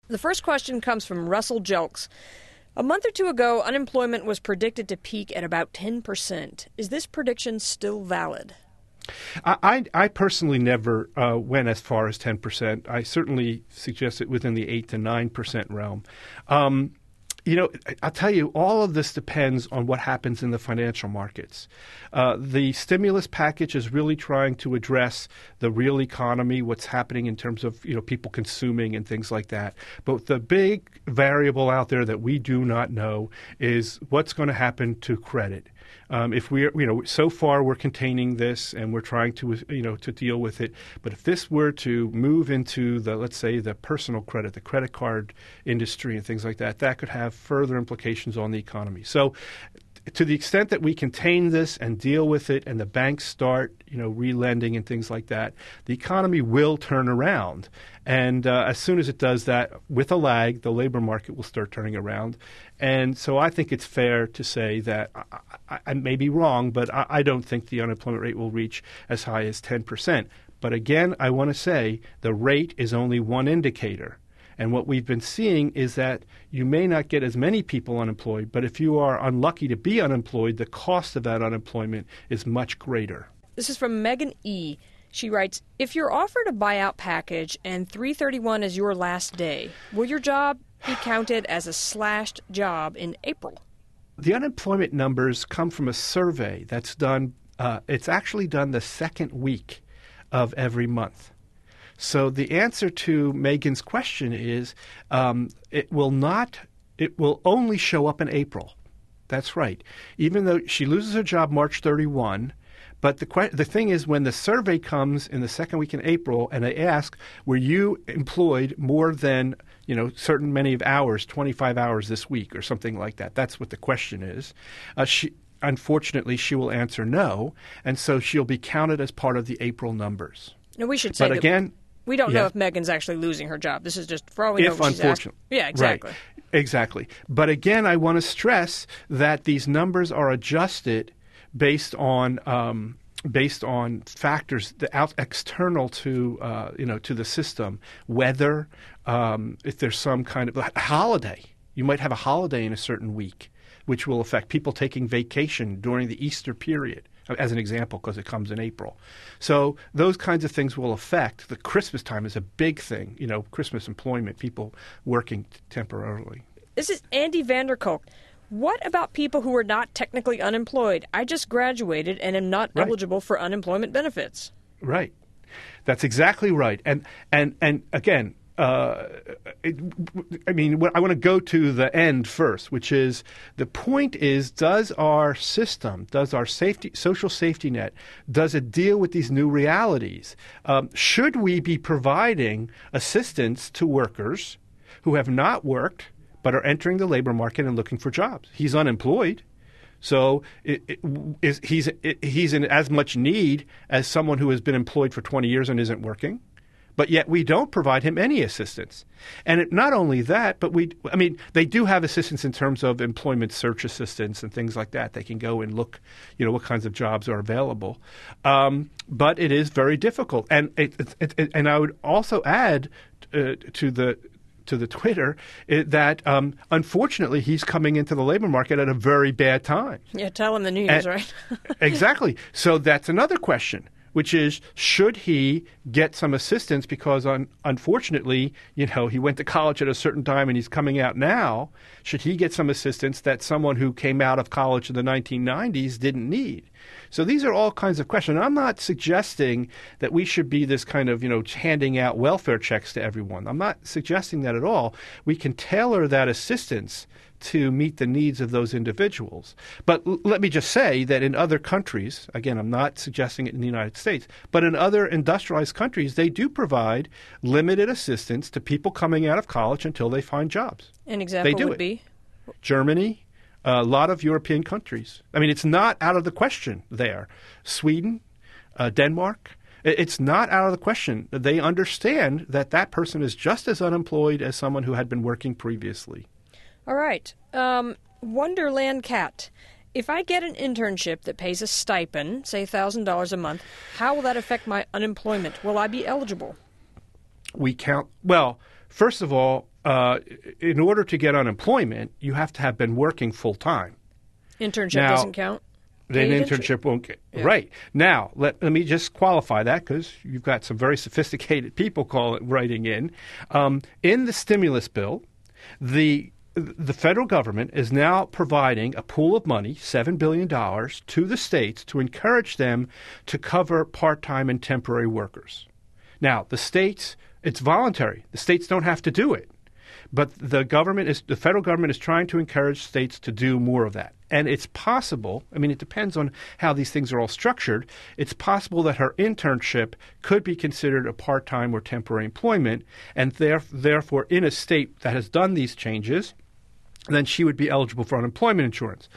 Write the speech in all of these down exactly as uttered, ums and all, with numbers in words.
The first question comes from Russell Jelks. A month or two ago, unemployment was predicted to peak at about ten percent. Is this prediction still valid? I, I personally never uh, went as far as ten percent. I certainly suggest it within the eight to nine percent realm. Um, you know, I'll tell you, all of this depends on what happens in the financial markets. Uh, the stimulus package is really trying to address the real economy, what's happening in terms of, you know, people consuming and things like that. But the big variable out there that we do not know is what's going to happen to credit. Um, if we're, you know, so far we're containing this and we're trying to, you know, to deal with it. But if this were to move into the, let's say, the personal credit, the credit card industry and things like that, that could have further implications on the economy. So to the extent that we contain this and deal with it and the banks start, you know, relending and things like that, the economy will turn around. And uh, as soon as it does that, with a lag, the labor market will start turning around. And so I think it's fair to say that I, I, I may be wrong, but I, I don't think the unemployment rate will reach as high as ten percent. But again, I want to say the rate is only one indicator. And what we've been seeing is that you may not get as many people unemployed, but if you are unlucky to be unemployed, the cost of that unemployment is much greater. This is from Megan E. She writes, if you're offered a buyout package and three thirty-one is your last day, will your job be counted as a slashed job in April? The unemployment numbers come from a survey that's done, uh, it's actually done the second week of every month. So the answer to Megan's question is um, it will not, it will only show up in April. That's right. Even though she loses her job March thirty-first, but the que- the thing is when the survey comes in the second week in April and they ask, were you employed more than, you know, certain many of hours, twenty-five hours this week or something like that? That's what the question is. Uh, she Unfortunately, she will answer no, and so she'll be counted as part of the April numbers. Now, we should say but that again, we don't yeah. know if Megan's actually losing her job. This is just for all we know. If what she's unfortunately. asked. Yeah, exactly. Right. Exactly. But again, I want to stress that these numbers are adjusted based on um, based on factors that out external to uh, you know to the system, weather, um, if there's some kind of a holiday. You might have a holiday in a certain week, which will affect people taking vacation during the Easter period, as an example, because it comes in April. So those kinds of things will affect. The Christmas time is a big thing, you know, Christmas employment, people working temporarily. This is Andy Vanderkolk. What about people who are not technically unemployed? I just graduated and am not Right. eligible for unemployment benefits. Right. That's exactly right. And and and again, uh, it, I mean, I want to go to the end first, which is the point is, does our system, does our safety, social safety net, does it deal with these new realities? Um, should we be providing assistance to workers who have not worked but are entering the labor market and looking for jobs? He's unemployed. So it, it, is, he's, it, he's in as much need as someone who has been employed for twenty years and isn't working. But yet we don't provide him any assistance. And it, not only that, but we, I mean, they do have assistance in terms of employment search assistance and things like that. They can go and look, you know, what kinds of jobs are available. Um, but it is very difficult. And it, it, it, and I would also add uh, to the to the Twitter it, that um, unfortunately he's coming into the labor market at a very bad time. Yeah, tell him the news, and, right? Exactly. So that's another question, which is, should he get some assistance because, un- unfortunately, you know, he went to college at a certain time and he's coming out now. Should he get some assistance that someone who came out of college in the nineteen nineties didn't need? So these are all kinds of questions. I'm not suggesting that we should be this kind of, you know, handing out welfare checks to everyone. I'm not suggesting that at all. We can tailor that assistance to meet the needs of those individuals. But l- let me just say that in other countries, again, I'm not suggesting it in the United States, but in other industrialized countries, they do provide limited assistance to people coming out of college until they find jobs. An example They do would it. be? Germany, a lot of European countries. I mean, it's not out of the question there. Sweden, uh, Denmark. It's not out of the question. They understand that that person is just as unemployed as someone who had been working previously. All right. Um, Wonderland Cat. If I get an internship that pays a stipend, say one thousand dollars a month, how will that affect my unemployment? Will I be eligible? We count, well, first of all, uh, in order to get unemployment, you have to have been working full time. Internship Now, doesn't count? Then Paid internship won't get Yeah. right. Now, let, let me just qualify that because you've got some very sophisticated people call it writing in. Um, in the stimulus bill, the the federal government is now providing a pool of money, seven billion dollars, to the states to encourage them to cover part-time and temporary workers. Now, the states, it's voluntary. The states don't have to do it. But the government is, the federal government is trying to encourage states to do more of that. And it's possible, I mean, it depends on how these things are all structured. It's possible that her internship could be considered a part-time or temporary employment, and there, therefore, in a state that has done these changes, then she would be eligible for unemployment insurance.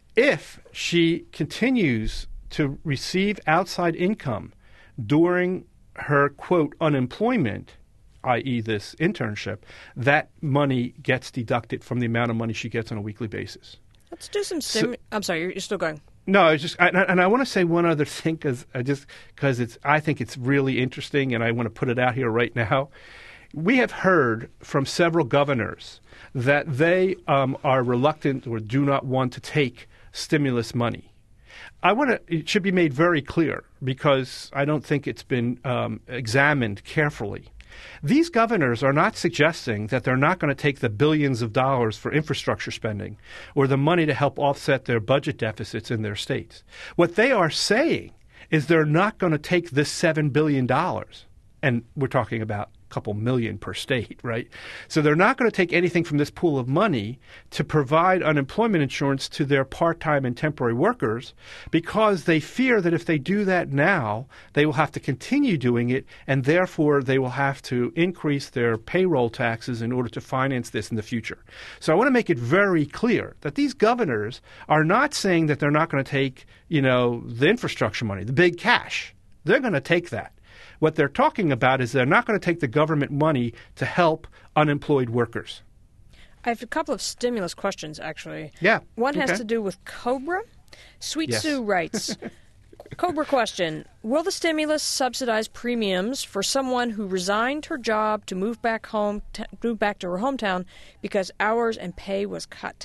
If she continues to receive outside income during her, quote, unemployment, that is this internship, that money gets deducted from the amount of money she gets on a weekly basis. Let's do some stim. So- I'm sorry, you're, you're still going. No, I was just, I, and I want to say one other thing because I just because it's, I think it's really interesting, and I want to put it out here right now. We have heard from several governors that they um, are reluctant or do not want to take stimulus money. I want to. It should be made very clear because I don't think it's been um, examined carefully. These governors are not suggesting that they're not going to take the billions of dollars for infrastructure spending or the money to help offset their budget deficits in their states. What they are saying is they're not going to take this seven billion dollars, and we're talking about a couple million per state, right? So they're not going to take anything from this pool of money to provide unemployment insurance to their part-time and temporary workers because they fear that if they do that now, they will have to continue doing it, and therefore they will have to increase their payroll taxes in order to finance this in the future. So I want to make it very clear that these governors are not saying that they're not going to take, you know, the infrastructure money, the big cash. They're going to take that. What they're talking about is they're not going to take the government money to help unemployed workers. I have a couple of stimulus questions, actually. Yeah. One has okay. to do with COBRA. Sweet Yes. Sue writes, COBRA question, will the stimulus subsidize premiums for someone who resigned her job to move back home, t- move back to her hometown because hours and pay was cut?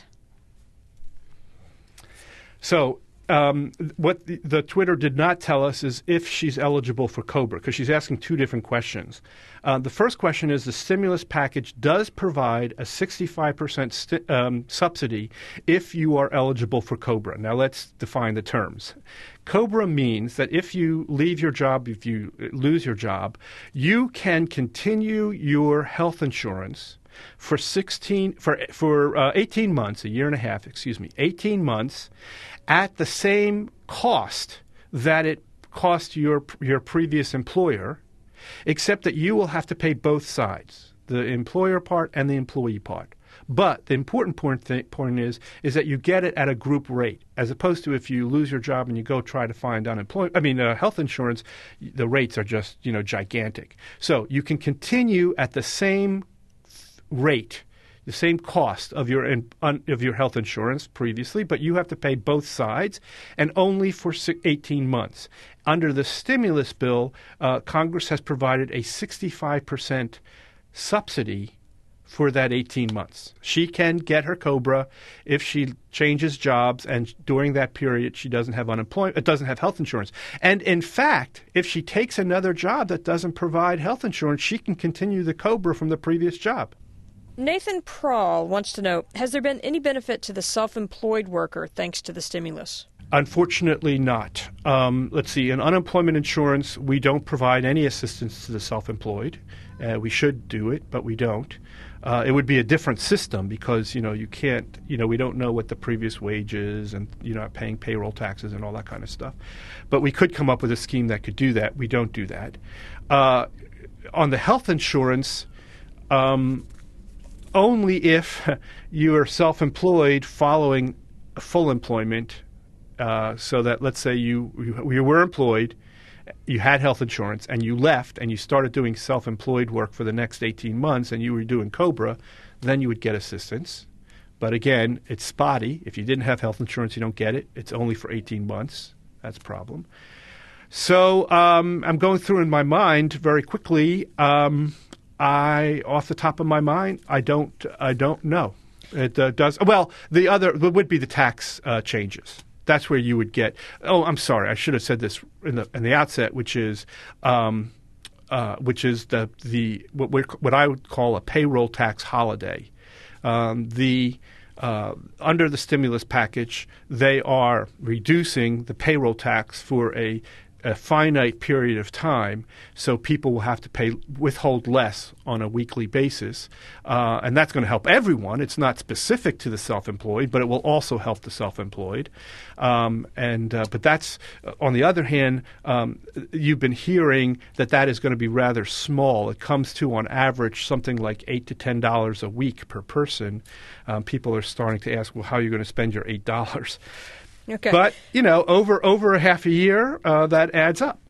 So um, what the, the Twitter did not tell us is if she's eligible for COBRA, because she's asking two different questions. Uh, the first question is the stimulus package does provide a sixty-five percent st- um, subsidy if you are eligible for COBRA. Now let's define the terms. COBRA means that if you leave your job, if you lose your job, you can continue your health insurance for sixteen for for uh, eighteen months, a year and a half, excuse me, eighteen months, at the same cost that it cost your your previous employer, except that you will have to pay both sides, the employer part and the employee part. But the important point, th- point is is that you get it at a group rate, as opposed to if you lose your job and you go try to find unemployment. I mean, uh, health insurance, the rates are just you know gigantic. So you can continue at the same rate, the same cost of your in, un, of your health insurance previously, but you have to pay both sides, and only for eighteen months. Under the stimulus bill, uh, Congress has provided a sixty-five percent subsidy for that eighteen months. She can get her COBRA if she changes jobs, and during that period she doesn't have unemployment, doesn't have health insurance. And in fact, if she takes another job that doesn't provide health insurance, she can continue the COBRA from the previous job. Nathan Prawl wants to know, has there been any benefit to the self-employed worker thanks to the stimulus? Unfortunately not. Um, let's see, in unemployment insurance, we don't provide any assistance to the self-employed. Uh, we should do it, but we don't. Uh, it would be a different system because, you know, you can't, you know, we don't know what the previous wage is and, you know, paying payroll taxes and all that kind of stuff. But we could come up with a scheme that could do that. We don't do that. Uh, on the health insurance, um, only if you are self-employed following full employment, uh, so that let's say you, you you were employed, you had health insurance, and you left and you started doing self-employed work for the next eighteen months and you were doing COBRA, then you would get assistance. But again, it's spotty. If you didn't have health insurance, you don't get it. It's only for eighteen months. That's a problem. So um, I'm going through in my mind very quickly. Um, I, off the top of my mind, I don't. I don't know. It uh, does well. The other would be the tax uh, changes. That's where you would get. Oh, I'm sorry. I should have said this in the in the outset, which is, um, uh, which is the the what we what I would call a payroll tax holiday. Um, the uh, under the stimulus package, they are reducing the payroll tax for a a finite period of time, so people will have to pay withhold less on a weekly basis, uh, and that's going to help everyone. It's not specific to the self-employed, but it will also help the self-employed. Um, and uh, but that's on the other hand, um, you've been hearing that that is going to be rather small. It comes to on average something like eight to ten dollars a week per person. Um, people are starting to ask, well, how are you going to spend your eight dollars? Okay. But, you know, over over a half a year, uh, that adds up.